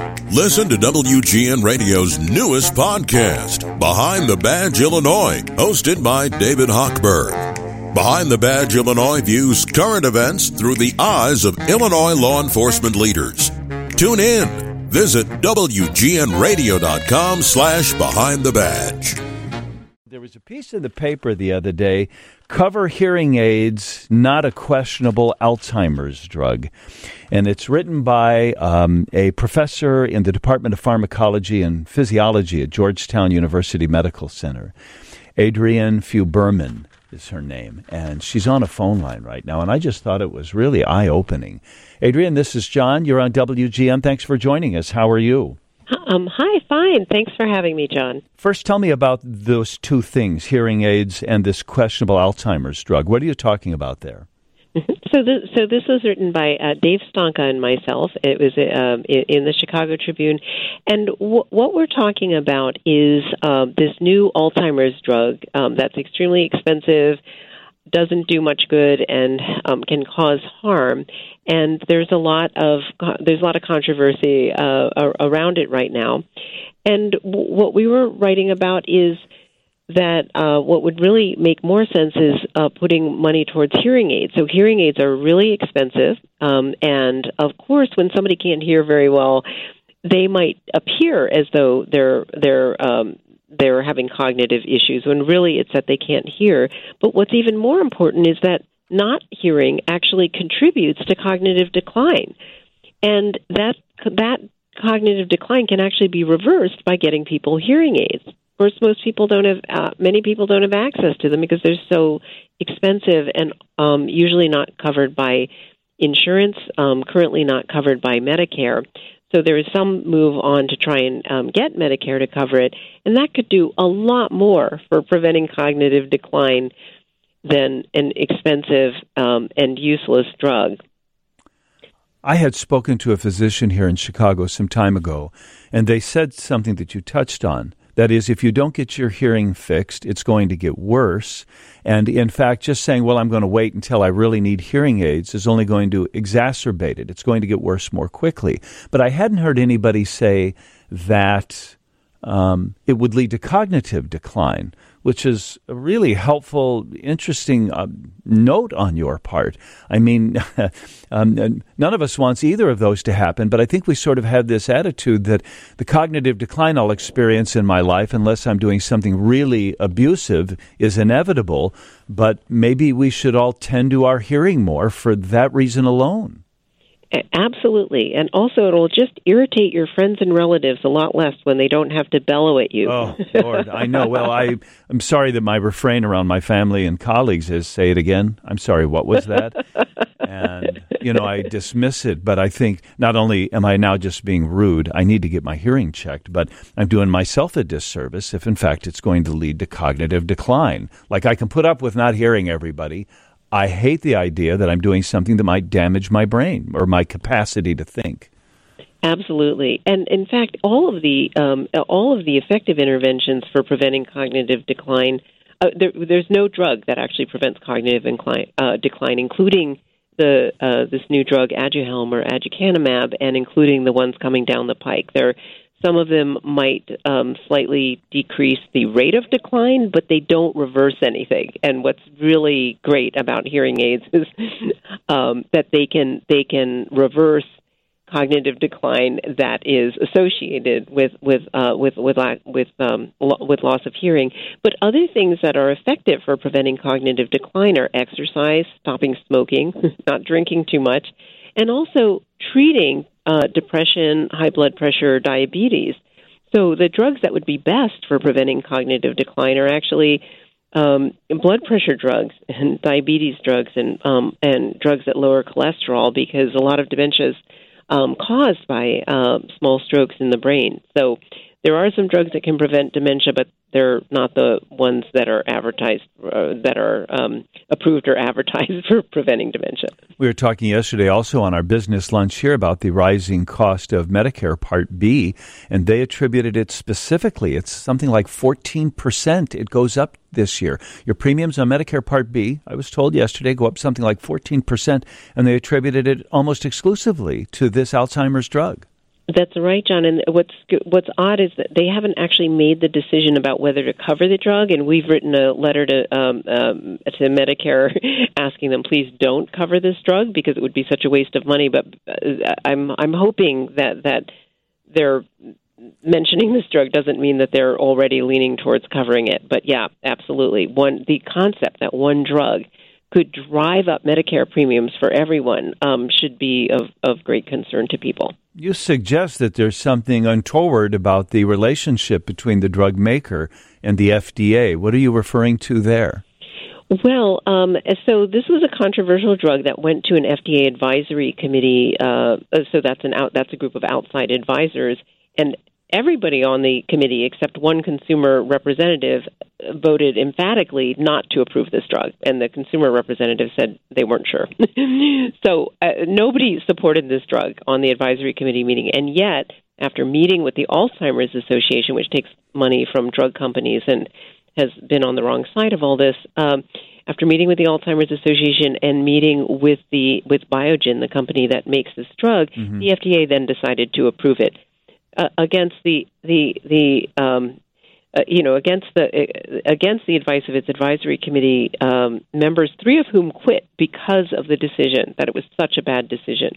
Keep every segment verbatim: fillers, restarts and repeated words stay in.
Listen to W G N Radio's newest podcast, Behind the Badge Illinois, hosted by David Hochberg. Behind the Badge Illinois views current events through the eyes of Illinois law enforcement leaders. Tune in. Visit W G N radio dot com slash behind the badge. There was a piece in the paper the other day, Cover Hearing Aids, Not a Questionable Alzheimer's Drug. And it's written by um, a professor in the Department of Pharmacology and Physiology at Georgetown University Medical Center. Adrienne Feuerberman is her name, and she's on a phone line right now, and I just thought it was really eye-opening. Adrienne, this is John. You're on W G N. Thanks for joining us. How are you? Um, hi, fine. Thanks for having me, John. First, tell me about those two things, hearing aids and this questionable Alzheimer's drug. What are you talking about there? So, this, so this was written by uh, Dave Stonka and myself. It was uh, in, in the Chicago Tribune. And w- what we're talking about is uh, this new Alzheimer's drug um, that's extremely expensive, doesn't do much good, and um, can cause harm. And there's a lot of there's a lot of controversy uh, around it right now. And w- what we were writing about is that uh, what would really make more sense is uh, putting money towards hearing aids. So hearing aids are really expensive, um, and of course, when somebody can't hear very well, they might appear as though they're they're um, they're having cognitive issues, when really it's that they can't hear. But what's even more important is that not hearing actually contributes to cognitive decline, and that that cognitive decline can actually be reversed by getting people hearing aids. Of course, most people don't have, uh, many people don't have access to them because they're so expensive and um, usually not covered by insurance, um, currently not covered by Medicare. So there is some move on to try and um, get Medicare to cover it, and that could do a lot more for preventing cognitive decline than an expensive um, and useless drug. I had spoken to a physician here in Chicago some time ago, and they said something that you touched on. That is, if you don't get your hearing fixed, it's going to get worse. And in fact, just saying, well, I'm going to wait until I really need hearing aids is only going to exacerbate it. It's going to get worse more quickly. But I hadn't heard anybody say that um, it would lead to cognitive decline, which is a really helpful, interesting uh, note on your part. I mean, um, none of us wants either of those to happen, but I think we sort of have this attitude that the cognitive decline I'll experience in my life, unless I'm doing something really abusive, is inevitable, but maybe we should all tend to our hearing more for that reason alone. Absolutely. And also it will just irritate your friends and relatives a lot less when they don't have to bellow at you. Oh, Lord, I know. Well, I, I'm sorry that my refrain around my family and colleagues is, say it again. I'm sorry, what was that? And, you know, I dismiss it, but I think not only am I now just being rude, I need to get my hearing checked, but I'm doing myself a disservice if, in fact, it's going to lead to cognitive decline. Like, I can put up with not hearing everybody. I hate the idea that I'm doing something that might damage my brain or my capacity to think. Absolutely, and in fact, all of the um, all of the effective interventions for preventing cognitive decline, uh, there, there's no drug that actually prevents cognitive incline, uh, decline, including the uh, this new drug Aduhelm or aducanumab, and including the ones coming down the pike. There. Some of them might um, slightly decrease the rate of decline, but they don't reverse anything. And what's really great about hearing aids is um, that they can they can reverse cognitive decline that is associated with with uh, with with with, um, with loss of hearing. But other things that are effective for preventing cognitive decline are exercise, stopping smoking, not drinking too much, and also treating uh, depression, high blood pressure, diabetes. So the drugs that would be best for preventing cognitive decline are actually um, blood pressure drugs and diabetes drugs and um, and drugs that lower cholesterol, because a lot of dementia is um, caused by uh, small strokes in the brain. So there are some drugs that can prevent dementia, but they're not the ones that are advertised, uh, that are um, approved or advertised for preventing dementia. We were talking yesterday also on our business lunch here about the rising cost of Medicare Part B, and they attributed it specifically. It's something like fourteen percent. It goes up this year. Your premiums on Medicare Part B, I was told yesterday, go up something like fourteen percent, and they attributed it almost exclusively to this Alzheimer's drug. That's right, John. And what's what's odd is that they haven't actually made the decision about whether to cover the drug. And we've written a letter to um, um, to Medicare asking them, please don't cover this drug because it would be such a waste of money. But I'm I'm hoping that that they're mentioning this drug doesn't mean that they're already leaning towards covering it. But yeah, absolutely. One the concept that one drug could drive up Medicare premiums for everyone um, should be of, of great concern to people. You suggest that there's something untoward about the relationship between the drug maker and the F D A. What are you referring to there? Well, um, so this was a controversial drug that went to an F D A advisory committee. Uh, so that's an out, that's a group of outside advisors, and everybody on the committee except one consumer representative voted emphatically not to approve this drug, and the consumer representative said they weren't sure. so uh, nobody supported this drug on the advisory committee meeting, and yet after meeting with the Alzheimer's Association, which takes money from drug companies and has been on the wrong side of all this, um, after meeting with the Alzheimer's Association and meeting with the with Biogen, the company that makes this drug, mm-hmm. the F D A then decided to approve it. Uh, against the the the um, uh, you know against the uh, against the advice of its advisory committee um, members, three of whom quit because of the decision that it was such a bad decision.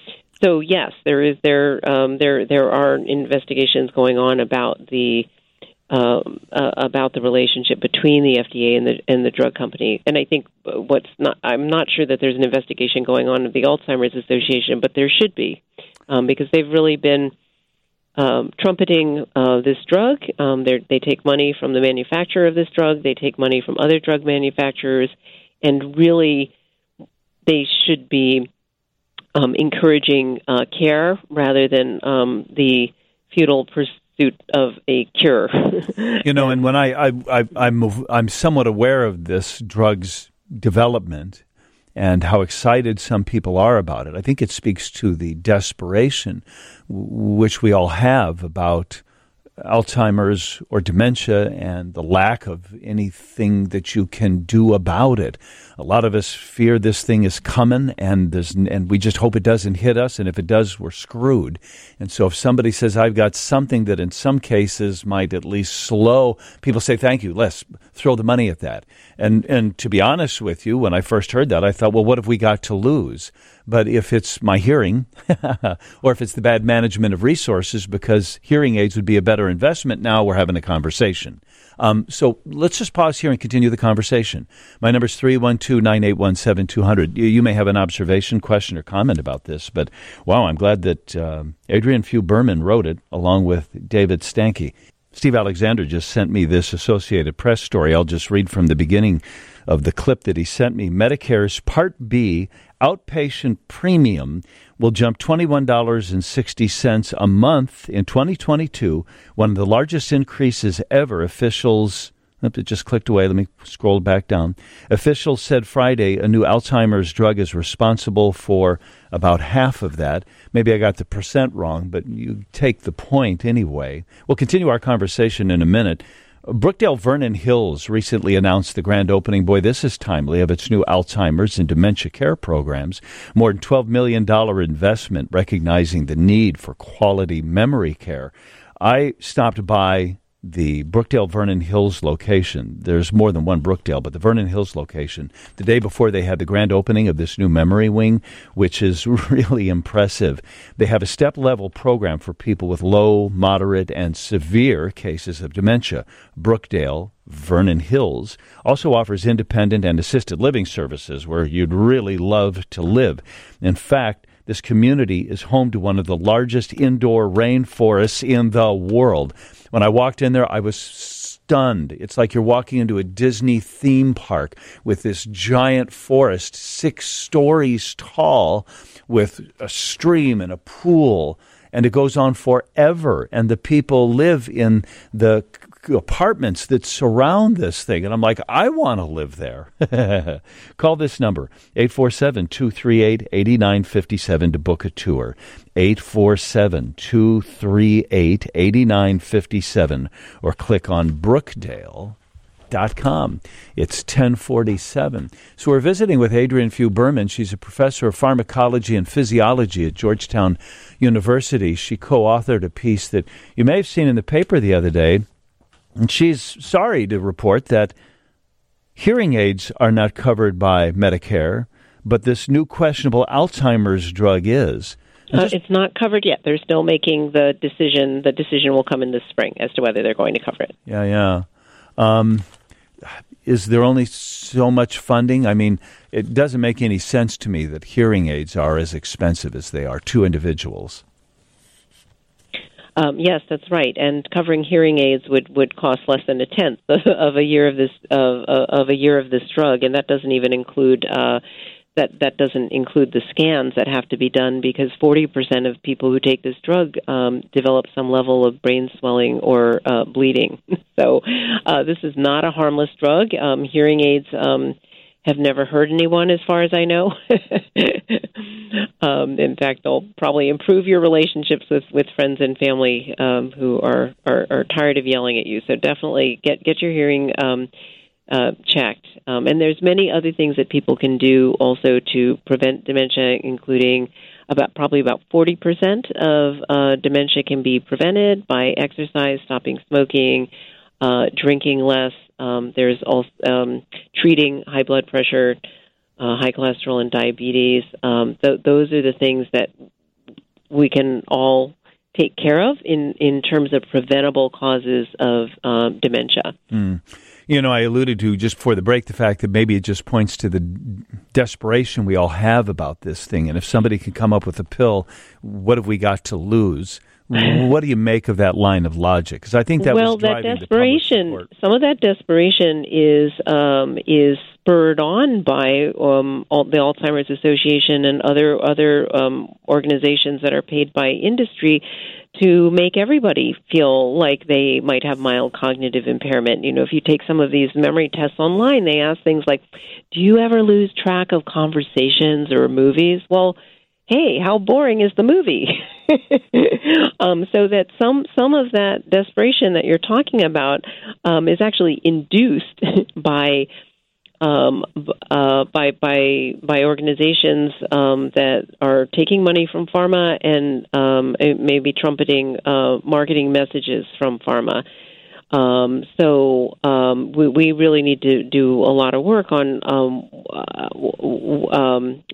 So yes, there is there um, there there are investigations going on about the um, uh, about the relationship between the F D A and the and the drug company. And I think what's not I'm not sure that there's an investigation going on of the Alzheimer's Association, but there should be um, because they've really been Um, trumpeting uh, this drug. Um, they take money from the manufacturer of this drug. They take money from other drug manufacturers, and really they should be um, encouraging uh, care rather than um, the futile pursuit of a cure. You know, and when I, I, I I'm I'm somewhat aware of this drug's development and how excited some people are about it. I think it speaks to the desperation w- which we all have about Alzheimer's or dementia and the lack of anything that you can do about it. A lot of us fear this thing is coming, and there's, and we just hope it doesn't hit us, and if it does, we're screwed. And so if somebody says, I've got something that in some cases might at least slow, people say, thank you, let's throw the money at that. And and to be honest with you, when I first heard that, I thought, well, what have we got to lose? But if it's my hearing, or if it's the bad management of resources, because hearing aids would be a better investment, now we're having a conversation. Um, so let's just pause here and continue the conversation. My number is three one two, nine eight one, seven two zero zero. You, you may have an observation, question, or comment about this, but wow, I'm glad that uh, Adrian Few Berman wrote it along with David Stanke. Steve Alexander just sent me this Associated Press story. I'll just read from the beginning of the clip that he sent me. Medicare's Part B outpatient premium will jump twenty-one dollars and sixty cents a month in twenty twenty-two, one of the largest increases ever. Officials, it just clicked away. Let me scroll back down. Officials said Friday a new Alzheimer's drug is responsible for about half of that. Maybe I got the percent wrong, but you take the point anyway. We'll continue our conversation in a minute. Brookdale Vernon Hills recently announced the grand opening, boy, this is timely, of its new Alzheimer's and dementia care programs. More than twelve million dollars investment recognizing the need for quality memory care. I stopped by the Brookdale Vernon Hills location. There's more than one Brookdale, but the Vernon Hills location, the day before they had the grand opening of this new memory wing, which is really impressive. They have a step-level program for people with low, moderate, and severe cases of dementia. Brookdale Vernon Hills also offers independent and assisted living services where you'd really love to live. In fact, this community is home to one of the largest indoor rainforests in the world. When I walked in there, I was stunned. It's like you're walking into a Disney theme park with this giant forest, six stories tall, with a stream and a pool, and it goes on forever. And the people live in the apartments that surround this thing. And I'm like, I want to live there. Call this number, eight four seven, two three eight, eight nine five seven to book a tour. eight four seven, two three eight, eight nine five seven, or click on brookdale dot com. It's ten forty-seven. So we're visiting with Adrienne Few Berman. She's a professor of pharmacology and physiology at Georgetown University. She co-authored a piece that you may have seen in the paper the other day, and she's sorry to report that hearing aids are not covered by Medicare, but this new questionable Alzheimer's drug is. Uh, it's not covered yet. They're still making the decision. The decision will come in the spring as to whether they're going to cover it. Yeah, yeah. Um, is there only so much funding? I mean, it doesn't make any sense to me that hearing aids are as expensive as they are to individuals. Um, yes, that's right. And covering hearing aids would, would cost less than a tenth of a year of this of, of a year of this drug, and that doesn't even include uh, that that doesn't include the scans that have to be done, because forty percent of people who take this drug um, develop some level of brain swelling or uh, bleeding. So uh, this is not a harmless drug. Um, hearing aids um, have never hurt anyone, as far as I know. um, in fact, they'll probably improve your relationships with, with friends and family um, who are, are, are tired of yelling at you. So definitely get get your hearing um, uh, checked. Um, and there's many other things that people can do also to prevent dementia, including about probably about forty percent of uh, dementia can be prevented by exercise, stopping smoking, uh, drinking less. Um, there's also um, treating high blood pressure, uh, high cholesterol, and diabetes. Um, th- those are the things that we can all take care of in, in terms of preventable causes of um, dementia. Mm. You know, I alluded to just before the break the fact that maybe it just points to the desperation we all have about this thing. And if somebody can come up with a pill, what have we got to lose? What do you make of that line of logic? Because I think that well, was driving that desperation. The public support. Some of that desperation is um, is spurred on by um, all, the Alzheimer's Association and other other um, organizations that are paid by industry to make everybody feel like they might have mild cognitive impairment. You know, if you take some of these memory tests online, they ask things like, "Do you ever lose track of conversations or movies?" Well, hey, how boring is the movie? um, so that some some of that desperation that you're talking about um, is actually induced by um, uh, by by by organizations um, that are taking money from pharma and um, maybe trumpeting uh, marketing messages from pharma. Um, so um, we, we really need to do a lot of work on um, uh, um,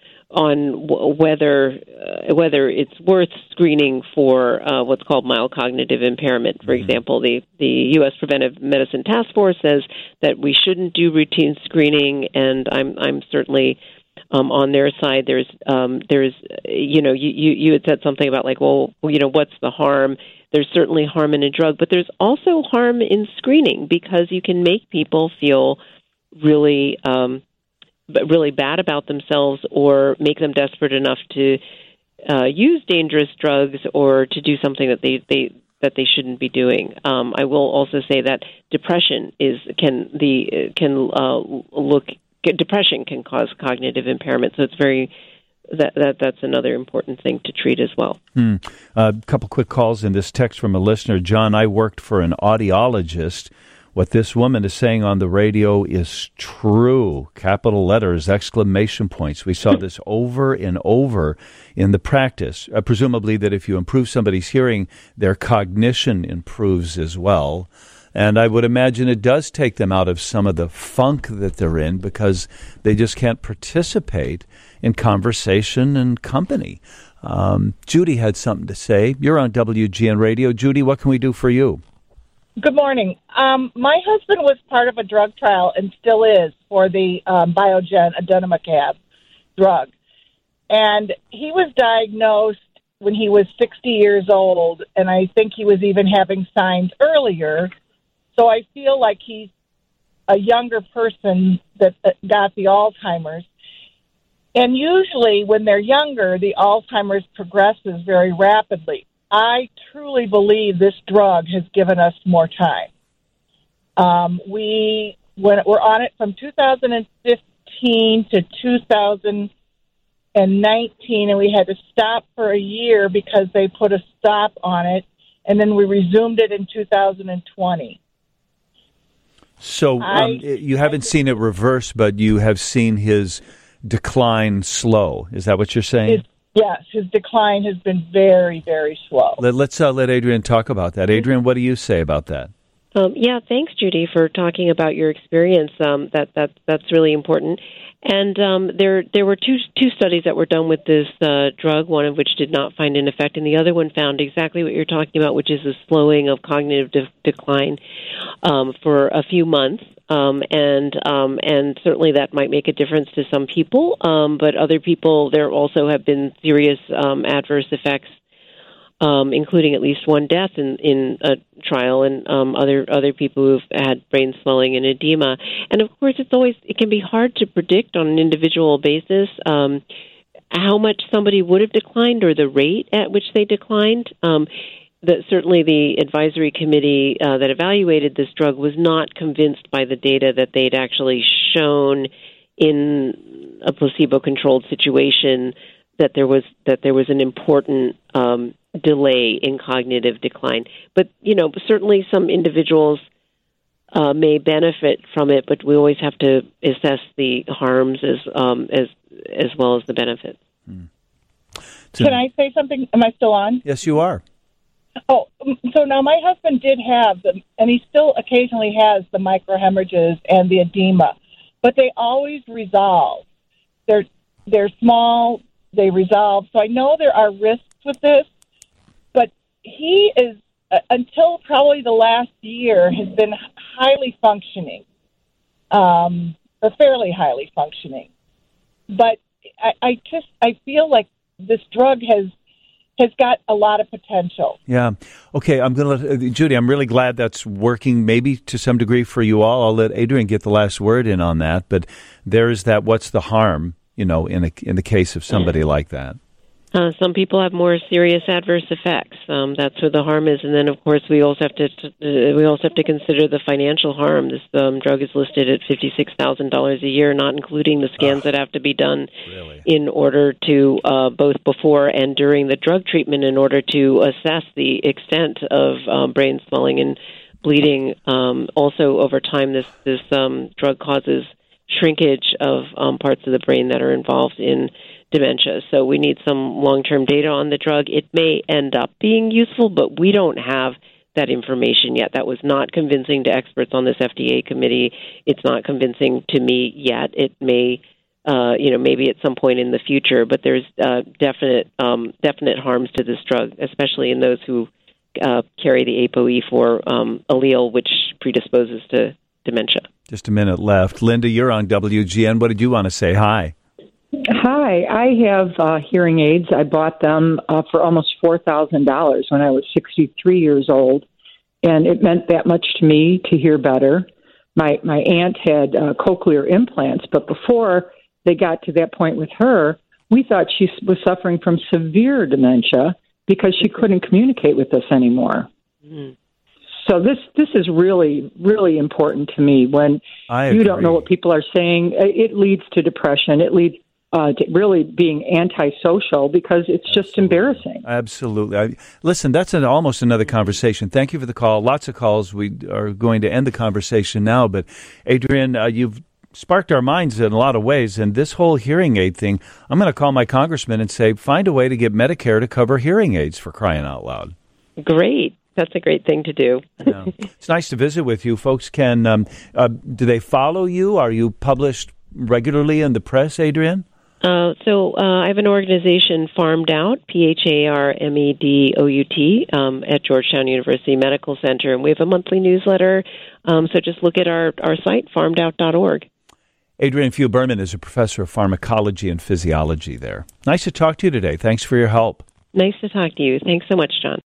on w- whether uh, whether it's worth screening for uh, what's called mild cognitive impairment. For mm-hmm. example, the, the U S Preventive Medicine Task Force says that we shouldn't do routine screening, and I'm I'm certainly um, on their side. There's um, there's you know you, you you had said something about like well you know what's the harm? There's certainly harm in a drug, but there's also harm in screening, because you can make people feel really um, really bad about themselves, or make them desperate enough to uh, use dangerous drugs or to do something that they, they that they shouldn't be doing. Um, I will also say that depression is can the can uh, look depression can cause cognitive impairment. So it's very that that that's another important thing to treat as well. Hmm. A couple quick calls in this text from a listener. John, I worked for an audiologist. What this woman is saying on the radio is true. Capital letters, exclamation points. We saw this over and over in the practice. Uh, presumably that if you improve somebody's hearing, their cognition improves as well. And I would imagine it does take them out of some of the funk that they're in, because they just can't participate in conversation and company. Um, Judy had something to say. You're on W G N Radio. Judy, what can we do for you? Good morning. Um, my husband was part of a drug trial and still is for the um, Biogen adenomacab drug. And he was diagnosed when he was sixty years old, and I think he was even having signs earlier. So I feel like he's a younger person that got the Alzheimer's. And usually when they're younger, the Alzheimer's progresses very rapidly. I truly believe this drug has given us more time. Um, we when we're on it from two thousand fifteen to two thousand nineteen, and we had to stop for a year because they put a stop on it, and then we resumed it in two thousand twenty. So I, um, you haven't seen it reverse, but you have seen his decline slow. Is that what you're saying? His, yes, his decline has been very, very slow. Let, let's uh, let Adrienne talk about that. Adrienne, what do you say about that? Um, yeah, thanks, Judy, for talking about your experience. Um, that that that's really important. And um, there there were two two studies that were done with this uh, drug, one of which did not find an effect, and the other one found exactly what you're talking about, which is a slowing of cognitive de- decline um, for a few months. Um, and um, and certainly that might make a difference to some people, um, but other people, there also have been serious um, adverse effects, um, including at least one death in, in a trial, and um, other other people who've had brain swelling and edema. And of course, it's always it can be hard to predict on an individual basis um, how much somebody would have declined or the rate at which they declined. Um, that certainly the advisory committee uh, that evaluated this drug was not convinced by the data that they'd actually shown in a placebo-controlled situation that there was that there was an important um, delay in cognitive decline. But you know, certainly some individuals uh, may benefit from it, but we always have to assess the harms as um, as as well as the benefits. Hmm. Can I say something? Am I still on? Yes, you are. Oh, so now my husband did have them, and he still occasionally has the microhemorrhages and the edema, but they always resolve. They're they're small, they resolve. So I know there are risks with this, but he is uh, until probably the last year has been highly functioning, um, or fairly highly functioning. But I, I just I feel like this drug has. has got a lot of potential. Yeah. Okay, I'm going to let, uh, Judy, I'm really glad that's working maybe to some degree for you all. I'll let Adrienne get the last word in on that, but there's that what's the harm, you know, in a, in the case of somebody like that. Uh, some people have more serious adverse effects. Um, that's where the harm is, and then of course we also have to uh, we also have to consider the financial harm. This um, drug is listed at fifty-six thousand dollars a year, not including the scans oh, that have to be done really? in order to uh, both before and during the drug treatment, in order to assess the extent of um, brain swelling and bleeding. Um, also, over time, this this um, drug causes shrinkage of um, parts of the brain that are involved in dementia. So we need some long-term data on the drug. It may end up being useful, but we don't have that information yet. That was not convincing to experts on this F D A committee. It's not convincing to me yet. It may, uh, you know, maybe at some point in the future, but there's uh, definite, um, definite harms to this drug, especially in those who uh, carry the A P O E four um, allele, which predisposes to dementia. Just a minute left. Linda, you're on W G N. What did you want to say? Hi. Hi, I have uh, hearing aids. I bought them uh, for almost four thousand dollars when I was sixty-three years old, and it meant that much to me to hear better. My my aunt had uh, cochlear implants, but before they got to that point with her, we thought she was suffering from severe dementia because she couldn't communicate with us anymore. Mm. So this this is really, really important to me. When I you agree. don't know what people are saying, it leads to depression. It leads Uh, to really being antisocial because it's just Absolutely. embarrassing. Absolutely. I, listen, that's an, almost another conversation. Thank you for the call. Lots of calls. We are going to end the conversation now. But, Adrienne, uh, you've sparked our minds in a lot of ways. And this whole hearing aid thing, I'm going to call my congressman and say, find a way to get Medicare to cover hearing aids, for crying out loud. Great. That's a great thing to do. Yeah. It's nice to visit with you. Folks can, um, uh, do they follow you? Are you published regularly in the press, Adrienne? Uh, so uh, I have an organization, Pharmed Out, P H A R M E D O U T, um, at Georgetown University Medical Center, and we have a monthly newsletter. Um, so just look at our, our site, pharmed out dot org. Adrienne Few-Berman is a professor of pharmacology and physiology there. Nice to talk to you today. Thanks for your help. Nice to talk to you. Thanks so much, John.